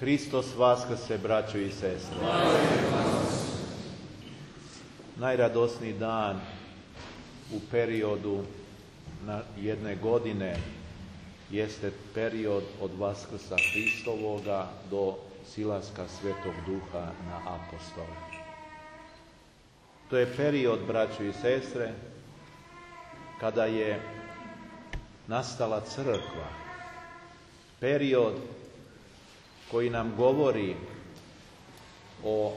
Hristos vaskrse, braćo i sestre. Najradosniji dan u periodu jedne godine jeste period od Vaskrsa Hristovoga do silaska Svetog Duha na apostole. To je period, braćo i sestre, kada je nastala crkva. Period koji nam govori o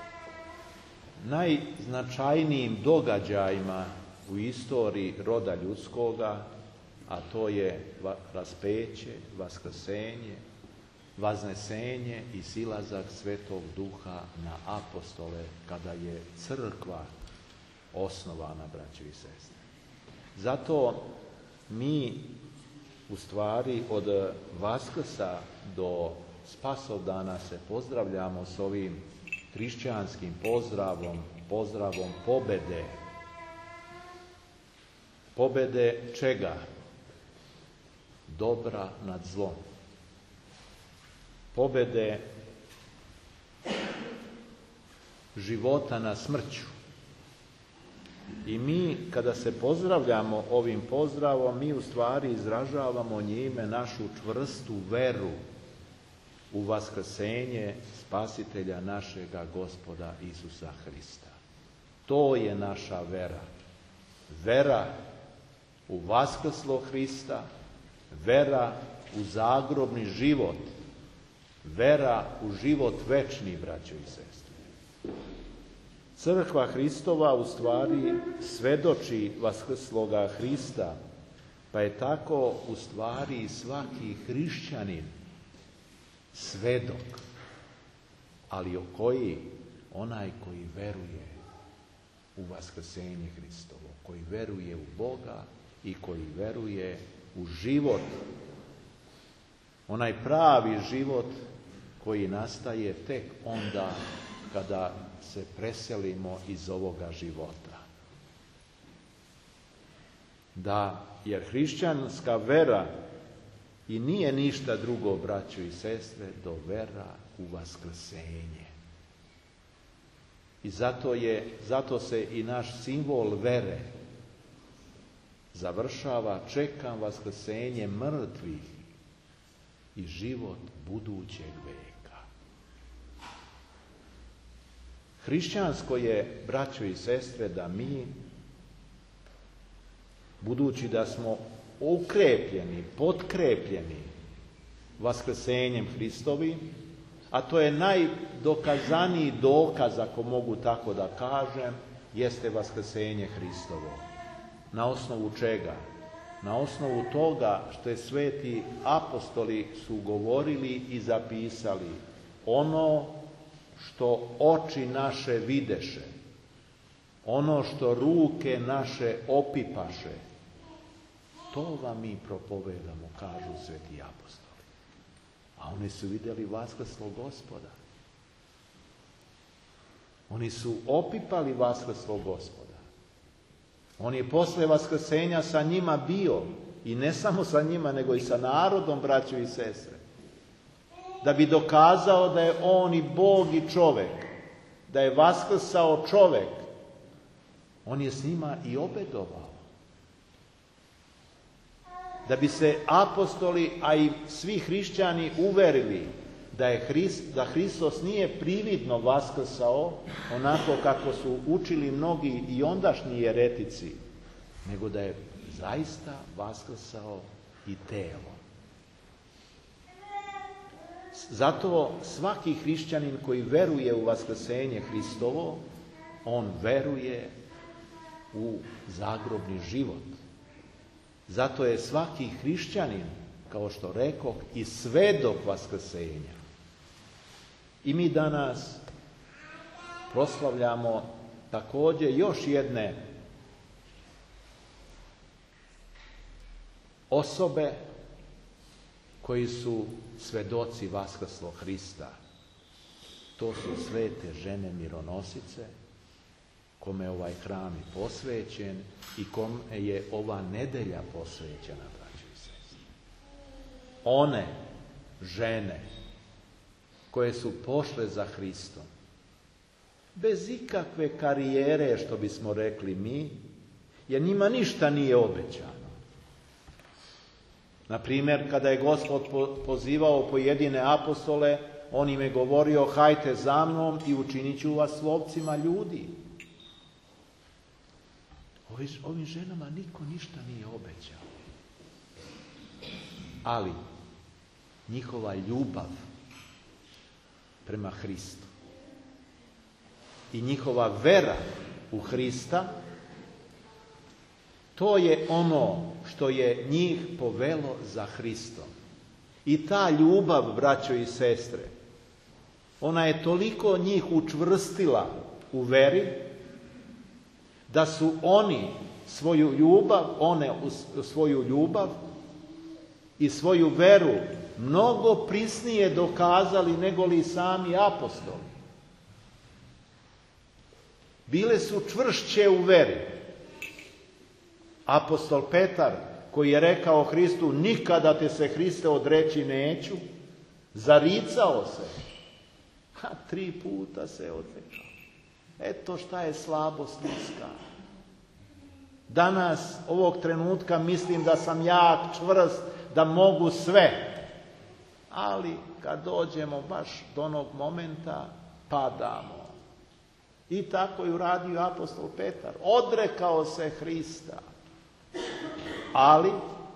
najznačajnijim događajima u istoriji roda ljudskoga, a to je raspeće, vaskrsenje, vaznesenje i silazak Svetog Duha na apostole, kada je crkva osnovana, braćo i sestre. Zato mi u stvari od Vaskrsa do Spasovdana se pozdravljamo s ovim hrišćanskim pozdravom pobede. Pobede čega? Dobra nad zlom. Pobede života nad smrću. I mi, kada se pozdravljamo ovim pozdravom, mi u stvari izražavamo njime našu čvrstu veru u vaskrsenje Spasitelja našega Gospoda Isusa Hrista. To je naša vera. Vera u vaskrslo Hrista, vera u zagrobni život, vera u život večni, braćo i sestre. Crkva Hristova u stvari svedoči vaskrsloga Hrista, pa je tako u stvari svaki hrišćanin svedok, ali o koji? Onaj koji veruje u vaskrsenje Hristovo, koji veruje u Boga i koji veruje u život, onaj pravi život koji nastaje tek onda kada se preselimo iz ovoga života. Da, jer hrišćanska vera i nije ništa drugo, braćo i sestre, do vera u vaskrsenje. I zato se i naš simbol vere završava: čekam vaskrsenje mrtvih i život budućeg veka. Hrišćansko je, braćo i sestre, da mi, budući da smo ukrepljeni, potkrepljeni vaskrsenjem Hristovim, a to je najdokazaniji dokaz, ako mogu tako da kažem, jeste vaskrsenje Hristovo. Na osnovu čega? Na osnovu toga što je sveti apostoli su govorili i zapisali: ono što oči naše videše, ono što ruke naše opipaše, to vam mi propovedamo, kažu sveti apostoli. A oni su vidjeli vaskrslog Gospoda. Oni su opipali vaskrslog Gospoda. On je posle vaskrsenja sa njima bio, i ne samo sa njima, nego i sa narodom, braćo i sestre, da bi dokazao da je on i Bog i čovek, da je vaskrsao čovek. On je s njima i obedovao. Da bi se apostoli, a i svi hrišćani uverili da Hristos nije prividno vaskrsao, onako kako su učili mnogi i ondašnji jeretici, nego da je zaista vaskrsao i telo. Zato svaki hrišćanin koji veruje u vaskrsenje Hristovo, on veruje u zagrobni život. Zato je svaki hrišćanin, kao što rekoh, i svedok vaskrsenja. I mi danas proslavljamo također još jedne osobe koji su svedoci vaskrslog Hrista. To su svete žene mironosice, kome je ovaj hram i posvećen i kome je ova nedelja posvećena, braćo i sestre. One žene koje su pošle za Hristom. Bez ikakve karijere, što bismo rekli mi, jer njima ništa nije obećano. Na primjer, kada je Gospod pozivao pojedine apostole, on im je govorio: hajte za mnom i učinit ću vas lovcima ljudi. Ovim ženama niko ništa nije obećao. Ali njihova ljubav prema Hristu i njihova vera u Hrista, to je ono što je njih povelo za Hristom. I ta ljubav, braćo i sestre, ona je toliko njih učvrstila u veri, da su oni svoju ljubav i svoju veru mnogo prisnije dokazali nego li sami apostoli. Bile su čvršće u veri. Apostol Petar, koji je rekao Hristu: nikada te se, Hriste, odreći neću, zaricao se, a 3 puta se odrekao. Eto šta je slabost ljudska. Danas, ovog trenutka, mislim da sam jak, čvrst, da mogu sve. Ali kad dođemo baš do onog momenta, padamo. I tako je uradio apostol Petar. Odrekao se Hrista. Ali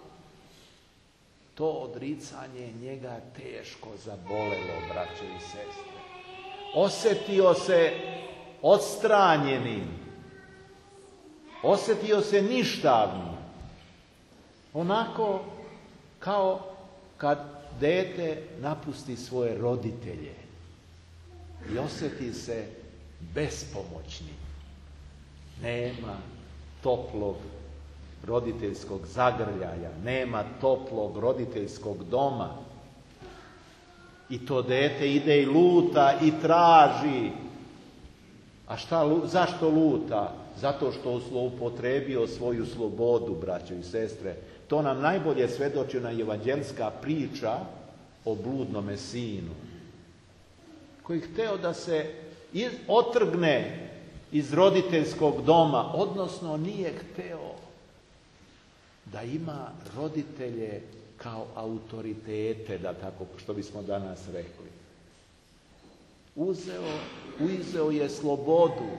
to odricanje njega teško zabolelo, braćo i sestre. Osjetio se odstranjenim. Osjetio se ništavnim. Onako kao kad dete napusti svoje roditelje i osjeti se bespomoćnim. Nema toplog roditeljskog zagrljaja, nema toplog roditeljskog doma. I to dete ide i luta i traži. A zašto luta? Zato što zloupotrebio svoju slobodu, braćo i sestre. To nam najbolje svjedoči ona evanđelska priča o bludnome sinu, koji hteo da se otrgne iz roditeljskog doma, odnosno nije hteo da ima roditelje kao autoritete, da tako, što bismo danas rekli. Uzeo je slobodu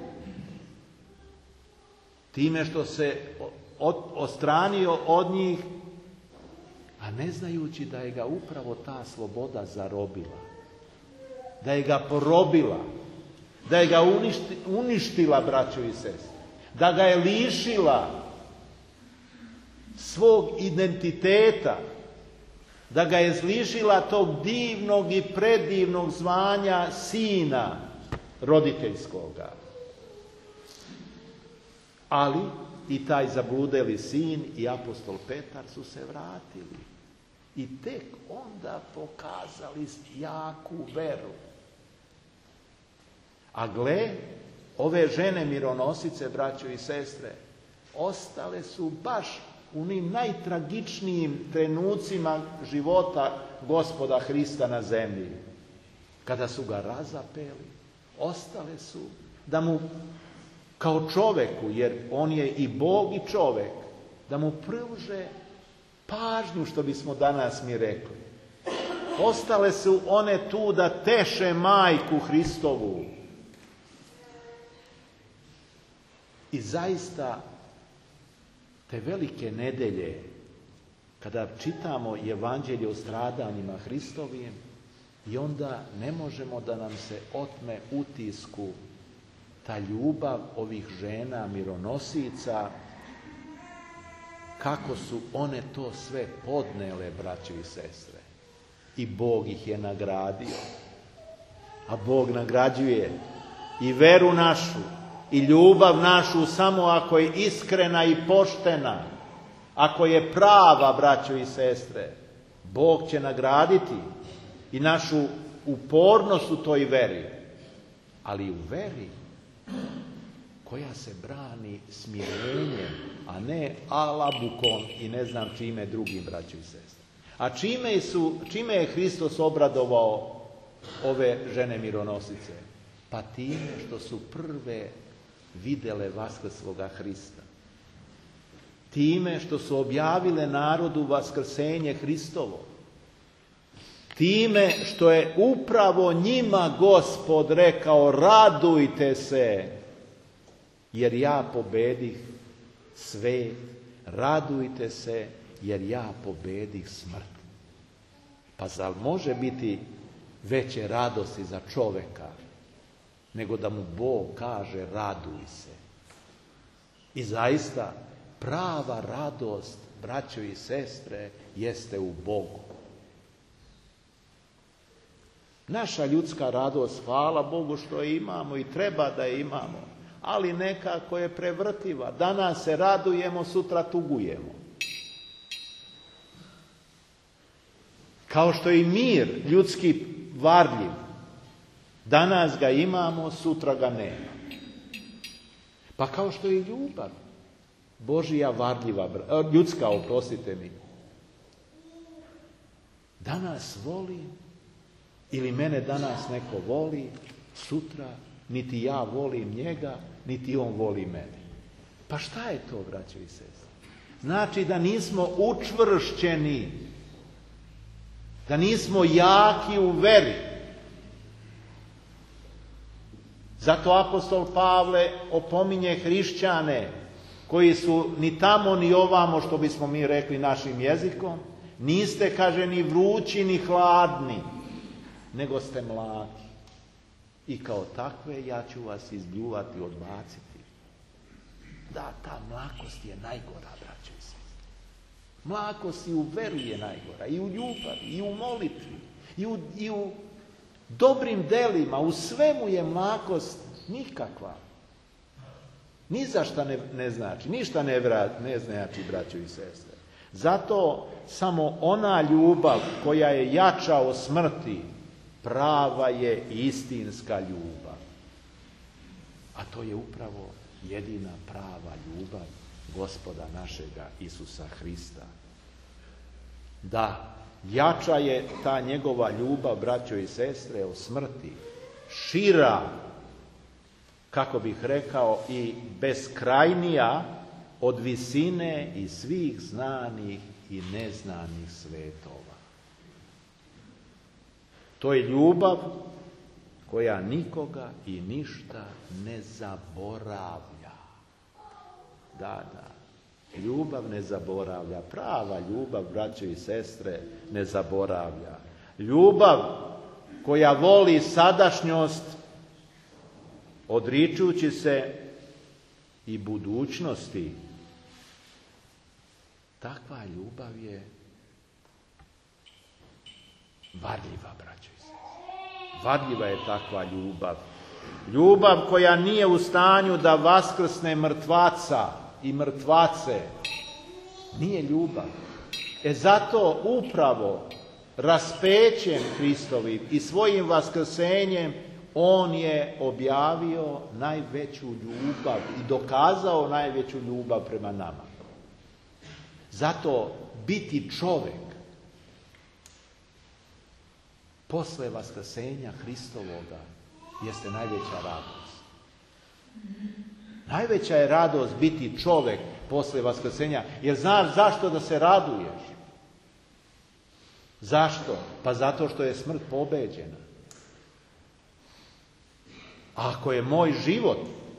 time što se odstranio od njih, a ne znajući da je ga upravo ta sloboda zarobila, da je ga porobila, da je ga uništila, braćo i sestre, da ga je lišila svog identiteta, da ga je lišila tog divnog i predivnog zvanja sina roditeljskoga. Ali i taj zabludeli sin i apostol Petar su se vratili i tek onda pokazali jaku veru. A gle, ove žene mironosice, braćo i sestre, ostale su baš u onim najtragičnijim trenucima života Gospoda Hrista na zemlji. Kada su ga razapeli, ostale su da mu, kao čoveku, jer on je i Bog i čovek, da mu pruže pažnju, što bismo danas mi rekli. Ostale su one tu da teše majku Hristovu. I zaista, te velike nedelje, kada čitamo evanđelje o stradanjima Hristovim, i onda ne možemo da nam se otme utisku ta ljubav ovih žena mironosica, kako su one to sve podnele, braćo i sestre. I Bog ih je nagradio. A Bog nagrađuje i veru našu, i ljubav našu samo ako je iskrena i poštena, ako je prava, braćo i sestre. Bog će nagraditi i našu upornost u toj veri, ali u veri koja se brani smirenjem, a ne alabukom i ne znam čime drugim, braćo i sestre. A čime je Hristos obradovao ove žene mironosice? Pa time što su prve vidjele vaskrsloga Hrista. Time što su objavile narodu vaskrsenje Hristovo. Time što je upravo njima Gospod rekao: radujte se, jer ja pobedih svet. Radujte se, jer ja pobedih smrt. Pa zar može biti veće radosti za čovjeka nego da mu Bog kaže: raduj se? I zaista prava radost, braćo i sestre, jeste u Bogu. Naša ljudska radost, hvala Bogu što je imamo i treba da je imamo, ali nekako je prevrtiva. Danas se radujemo, sutra tugujemo. Kao što je i mir ljudski varljiv. Danas ga imamo, sutra ga nema. Pa kao što je i ljubav Božija varljiva, ljudska, oprostite mi. Danas voli, ili mene danas neko voli, sutra niti ja volim njega, niti on voli mene. Pa šta je to, braćo i sestre? Znači da nismo učvršćeni, da nismo jaki u veri. Zato apostol Pavle opominje hrišćane koji su ni tamo ni ovamo, što bismo mi rekli našim jezikom, niste, kaže, ni vrući ni hladni, nego ste mlaki. I kao takve ja ću vas izbljuvati, odbaciti. Da, ta mlakost je najgora, braćo i sestre. Mlakost i u veri je najgora, i u ljubavi, i u molitvi, i u dobrim delima, u svemu je mlakost nikakva. Ni za šta ne znači, ništa ne znači, braćo i sestre. Zato samo ona ljubav koja je jača od smrti, prava je istinska ljubav. A to je upravo jedina prava ljubav Gospoda našega Isusa Hrista. Da, jača je ta njegova ljubav, braćo i sestre, od smrti, šira, kako bih rekao, i beskrajnija od visine i svih znanih i neznanih svetova. To je ljubav koja nikoga i ništa ne zaboravlja. Da, ljubav ne zaboravlja. Prava ljubav, braćo i sestre, ne zaboravlja. Ljubav koja voli sadašnjost, odričući se i budućnosti. Takva ljubav je varljiva, braćo i sestre. Varljiva je takva ljubav. Ljubav koja nije u stanju da vaskrsne mrtvaca i mrtvace. Nije ljubav. Zato upravo raspećem Hristovim i svojim vaskrsenjem on je objavio najveću ljubav i dokazao najveću ljubav prema nama. Zato biti čovjek posle vaskrsenja Hristovoga jeste najveća radost. Najveća je radost biti čovjek posle vaskrsenja. Jer znaš zašto da se raduješ? Zašto? Pa zato što je smrt pobeđena. A ako je moj život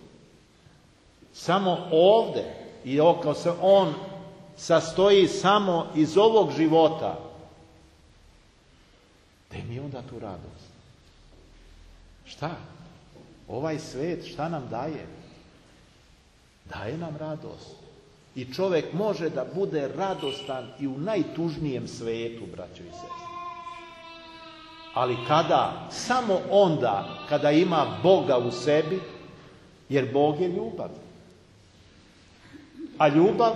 samo ovdje i ako se on sastoji samo iz ovog života, gdje mi onda tu radost? Šta? Ovaj svet šta nam daje? Daje nam radost. I čovjek može da bude radostan i u najtužnijem svetu, braćo i sestre. Ali kada? Samo onda kada ima Boga u sebi, jer Bog je ljubav. A ljubav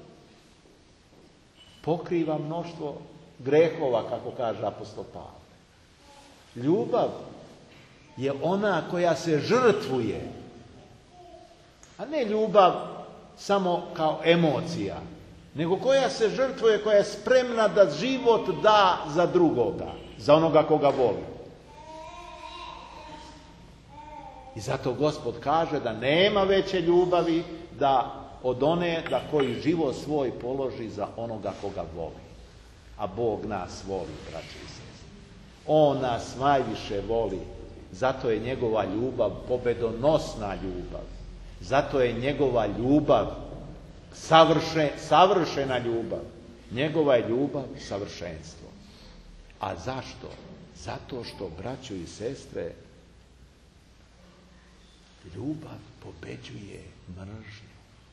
pokriva mnoštvo grehova, kako kaže apostol Pavle. Ljubav je ona koja se žrtvuje, a ne ljubav samo kao emocija, nego koja se žrtvuje, koja je spremna da život da za drugoga, za onoga koga voli. I zato Gospod kaže da nema veće ljubavi od one da koji život svoj položi za onoga koga voli. A Bog nas voli, braći i sestre. On nas najviše voli. Zato je njegova ljubav pobedonosna ljubav. Zato je njegova ljubav savršena ljubav. Njegova je ljubav savršenstvo. A zašto? Zato što, braćo i sestre, ljubav pobeđuje mržnju.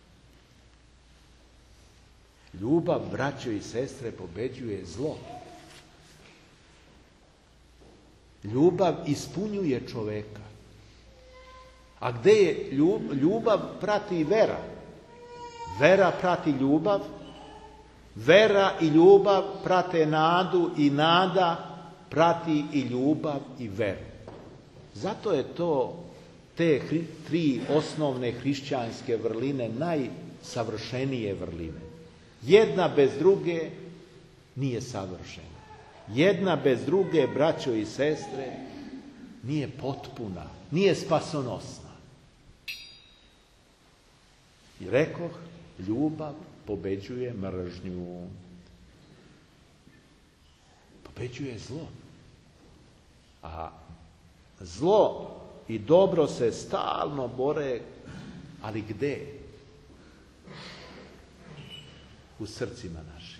Ljubav, braćo i sestre, pobeđuje zlo. Ljubav ispunjuje čoveka. A gde je ljubav prati vera? Vera prati ljubav. Vera i ljubav prate nadu i nada prati i ljubav i veru. Zato je te tri osnovne hrišćanske vrline najsavršenije vrline. Jedna bez druge nije savršena. Jedna bez druge, braćo i sestre, nije potpuna, nije spasonosna. I rekoh, ljubav pobeđuje mržnju. Pobeđuje zlo. A zlo i dobro se stalno bore, ali gde? U srcima našim.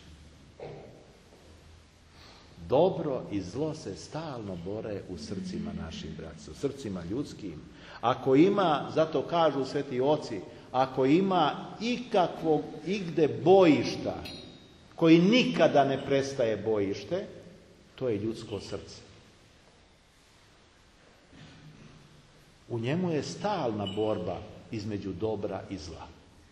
Dobro i zlo se stalno bore u srcima našim, braća, u srcima ljudskim. Ako ima, zato kažu sveti oci, ako ima ikakvog igde bojišta, koji nikada ne prestaje bojište, to je ljudsko srce. U njemu je stalna borba između dobra i zla.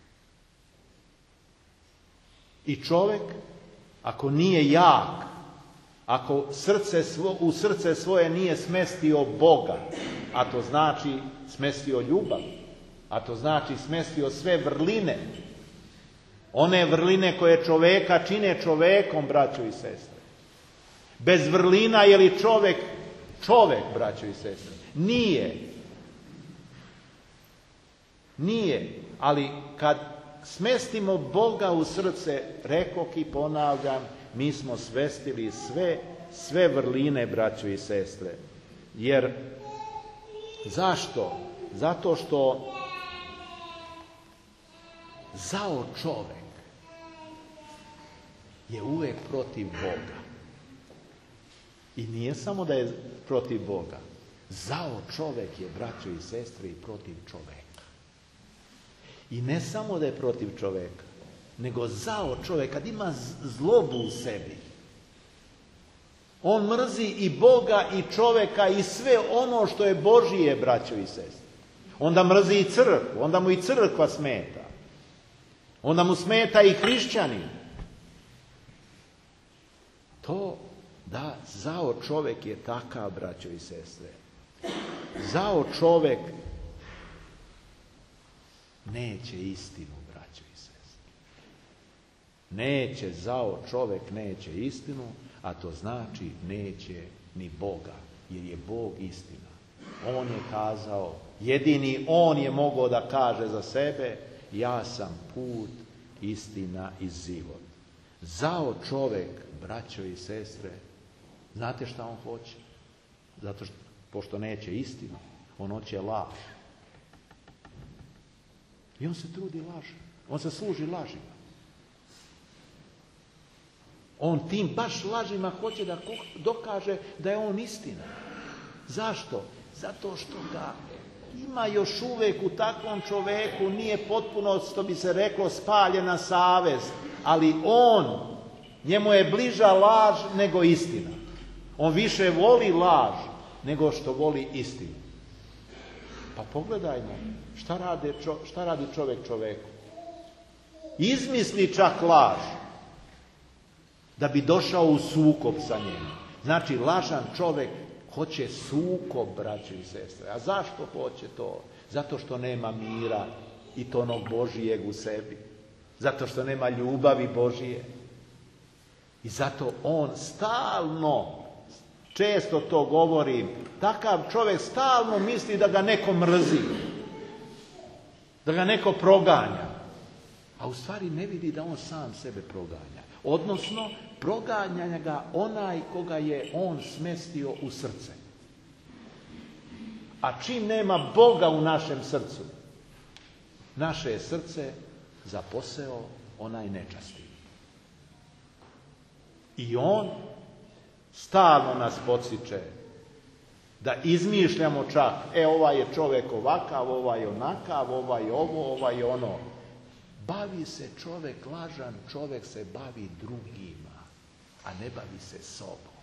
I čovjek, ako nije jak, ako u srce svoje nije smestio Boga, a to znači smestio ljubav, a to znači smestio sve vrline, one vrline koje čoveka čine čovekom, braćo i sestre. Bez vrlina je li čovek, braćo i sestre? Nije, ali kad smestimo Boga u srce, rekoh i ponavljam, mi smo svestili sve vrline, braćo i sestre. Jer, zašto? Zato što zao čovek je uvek protiv Boga. I nije samo da je protiv Boga. Zao čovek je, braćo i sestre, i protiv čoveka. I ne samo da je protiv čoveka, nego zao čovek, kad ima zlobu u sebi, on mrzi i Boga i čoveka i sve ono što je Božije, braćo i sestre. Onda mrzi i crkvu, onda mu i crkva smeta. Onda mu smeta i hrišćanin. Da, zao čovek je takav, braćo i sestre. Zao čovek neće istinu, braćo i sestre. Zao čovek neće istinu, a to znači neće ni Boga, jer je Bog istina. On je kazao, jedini on je mogao da kaže za sebe, ja sam put, istina i život. Zao čovek, braćo i sestre, znate šta on hoće? Zato što, pošto neće istinu, on hoće laž. I on se trudi laži. On se služi lažima. On tim baš lažima hoće da dokaže da je on istina. Zašto? Zato što ga ima još uvek u takvom čoveku, nije potpuno, što bi se reklo, spaljena savest, ali njemu je bliža laž nego istina. On više voli laž nego što voli istinu. Pa pogledajmo, šta radi čovek čoveku? Izmisli čak laž da bi došao u sukob sa njim. Znači, lažan čovek hoće sukob, braćo i sestre. A zašto hoće to? Zato što nema mira i to onog Božijeg u sebi. Zato što nema ljubavi Božije. I zato on stalno Često to govorim. Takav čovjek stalno misli da ga neko mrzi. Da ga neko proganja. A u stvari ne vidi da on sam sebe proganja. Odnosno, proganja ga onaj koga je on smestio u srce. A čim nema Boga u našem srcu, naše je srce zaposeo onaj nečasti. I on stalno nas podsjeća da izmišljamo čak, ovaj je čovjek ovakav, ovaj je onakav, ovaj je ovo, ovaj je ono. Bavi se čovjek lažan, čovjek se bavi drugima, a ne bavi se sobom.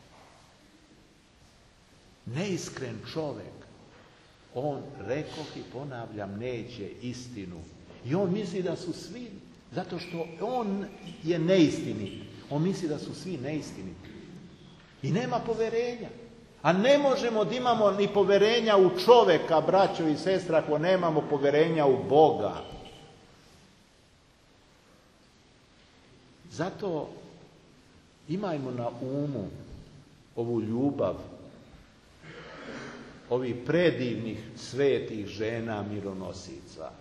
Neiskren čovjek, on, rekoh i ponavljam, neće istinu. I on misli da su svi, zato što on je neistinit. On misli da su svi neistiniti. I nema poverenja. A ne možemo da imamo ni poverenja u čovjeka, braćo i sestra, ako nemamo poverenja u Boga. Zato imajmo na umu ovu ljubav ovih predivnih svetih žena mironosica.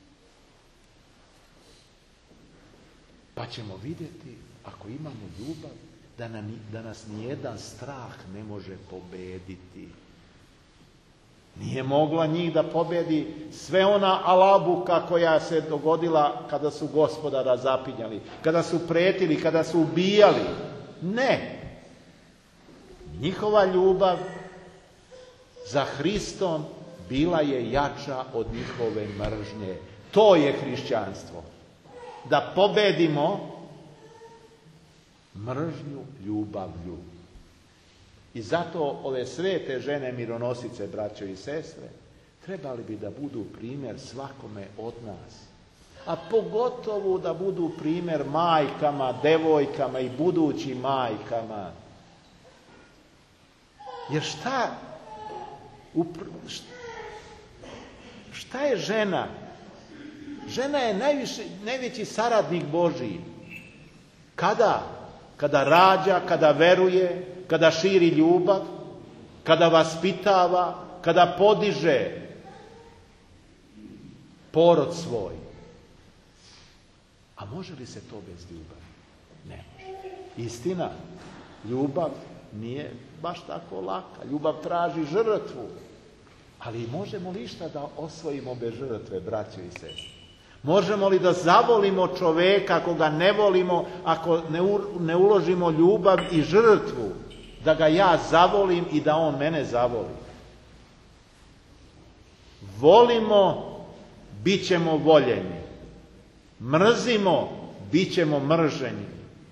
Pa ćemo vidjeti, ako imamo ljubav, da nas nijedan strah ne može pobediti. Nije mogla njih da pobedi sve ona alabuka koja se dogodila kada su Gospodara zapinjali, kada su pretili, kada su ubijali. Ne. Njihova ljubav za Hristom bila je jača od njihove mržnje. To je hrišćanstvo. Da pobedimo mržnju ljubavlju. I zato ove svete žene mironosice, braćo i sestre, trebali bi da budu primjer svakome od nas. A pogotovo da budu primjer majkama, devojkama i budućim majkama. Jer šta je žena? Žena je najveći saradnik Božiji. Kada? Kada rađa, kada veruje, kada širi ljubav, kada vaspitava, kada podiže porod svoj. A može li se to bez ljubavi? Ne može. Istina, ljubav nije baš tako laka. Ljubav traži žrtvu. Ali možemo li išta da osvojimo bez žrtve, braćo i sestre? Možemo li da zavolimo čoveka ako ga ne volimo, ako ne uložimo ljubav i žrtvu, da ga ja zavolim i da on mene zavoli? Volimo, bit ćemo voljeni. Mrzimo, bit ćemo mrženi.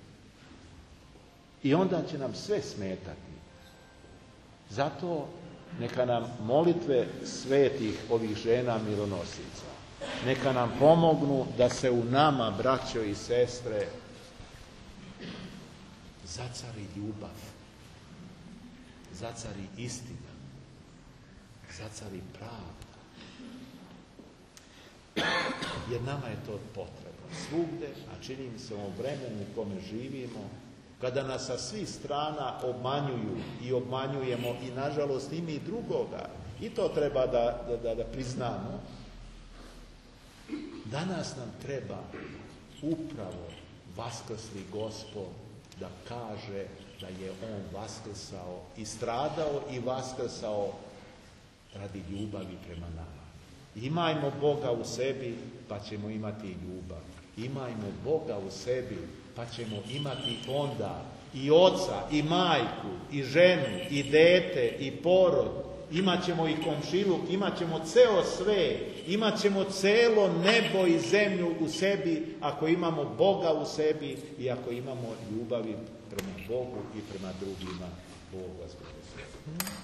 I onda će nam sve smetati. Zato neka nam molitve svetih ovih žena mironosica, neka nam pomognu da se u nama, braćo i sestre, zacari ljubav, zacari istina, zacari pravda. Jer nama je to potrebno svugde, a čini mi se u ovom vremenu u kome živimo, kada nas sa svih strana obmanjuju i obmanjujemo i nažalost ima i drugoga, i to treba da priznamo. Danas nam treba upravo vaskrsli Gospod da kaže da je on vaskrsao i stradao i vaskrsao radi ljubavi prema nama. Imajmo Boga u sebi, pa ćemo imati ljubav. Imajmo Boga u sebi, pa ćemo imati onda i oca, i majku, i ženu, i dete, i porod. Imat ćemo i komšiluk, imat ćemo ceo sve, imat ćemo celo nebo i zemlju u sebi, ako imamo Boga u sebi i ako imamo ljubavi prema Bogu i prema drugima. Bog vas blagoslovi.